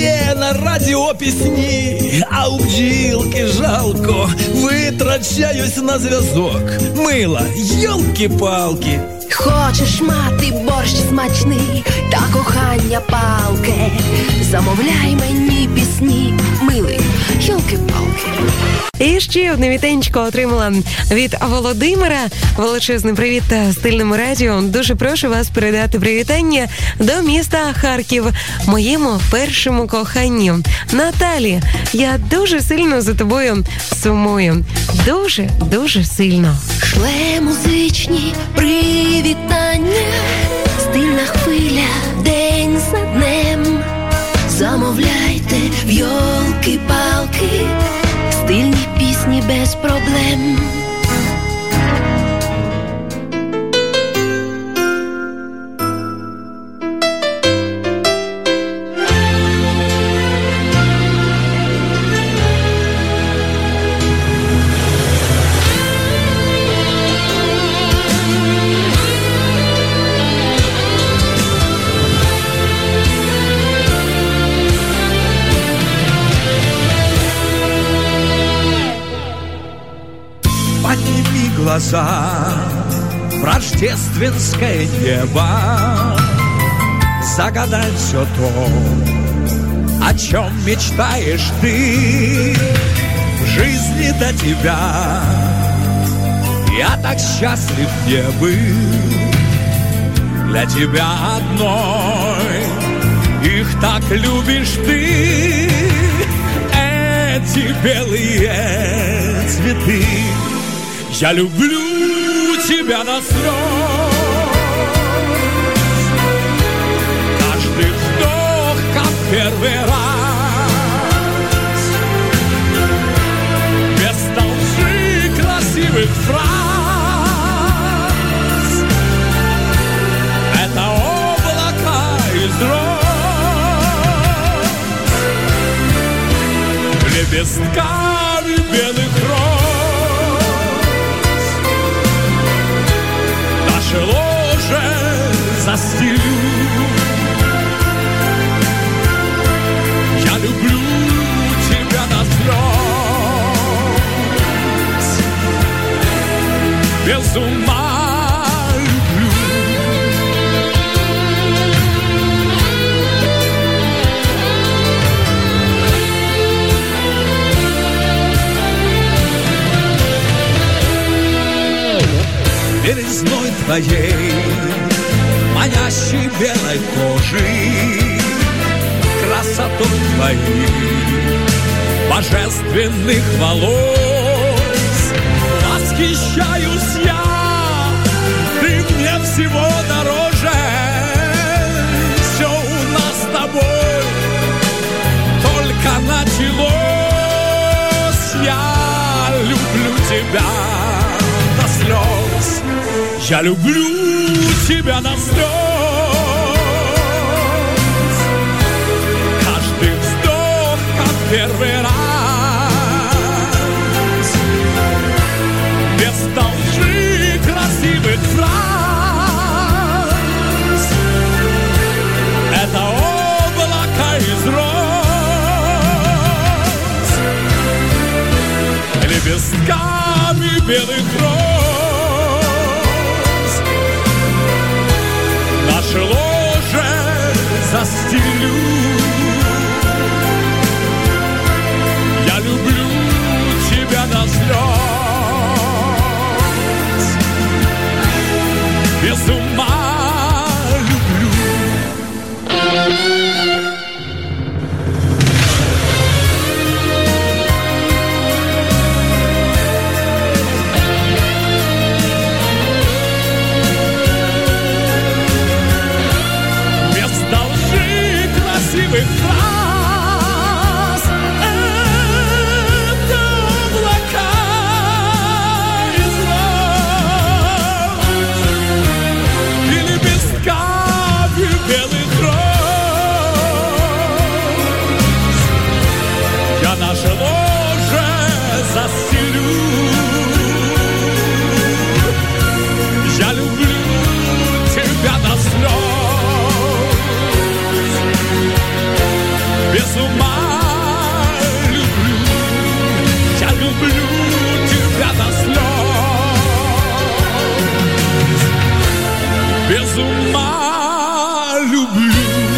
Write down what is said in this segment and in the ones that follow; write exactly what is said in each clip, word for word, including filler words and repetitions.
Є на радіо пісні, а у бджілки жалко. Витрачаюсь на зв'язок. Мила, йолки-палки. Хочеш мати борщ смачний та кохання палке? Замовляй мені пісні, милий, йолки-палки. І ще одне вітенечко отримала від Володимира. Величезний привіт стильному радіо. Дуже прошу вас передати привітання до міста Харків, моєму першому коханню. Наталі, я дуже сильно за тобою сумую. Дуже, дуже сильно. Шле музичні привітання, стильна хвиля день за днем. Замовляйте в йолки-палки стильні пісні без проблем. Глаза в рождественское небо, загадать все то, о чем мечтаешь ты. В жизни до тебя я так счастлив не был. Для тебя одной их так любишь ты. Эти белые цветы. Я люблю тебя до слез. Каждый вдох, как первый раз. Без толщи красивых фраз. Это облака из роз, лепестками белых роз. Ложе застелю. Я люблю тебя до слез, без ума люблю. Белизной твоей, манящей белой кожи, красотой твоей, божественных волос, восхищаюсь я, ты мне всего дороже. Все у нас с тобой только началось. Я люблю тебя до слез. Я люблю тебя до слез. Каждый вздох, как первый раз. Без толщи красивых фраз. Это облако из роз, лепестками белых роз. Наше ложе застелю. Я люблю тебя до слез, без ума люблю. без ума люблю, я люблю тебя до слез, без ума люблю.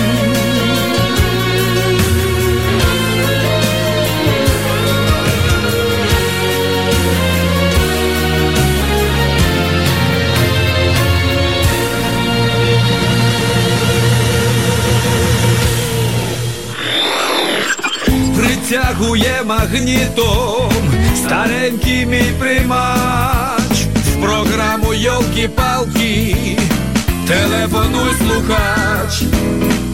Притягує магнітом старенький мій приймач, в програму «Йолки-палки» телефонуй, слухач.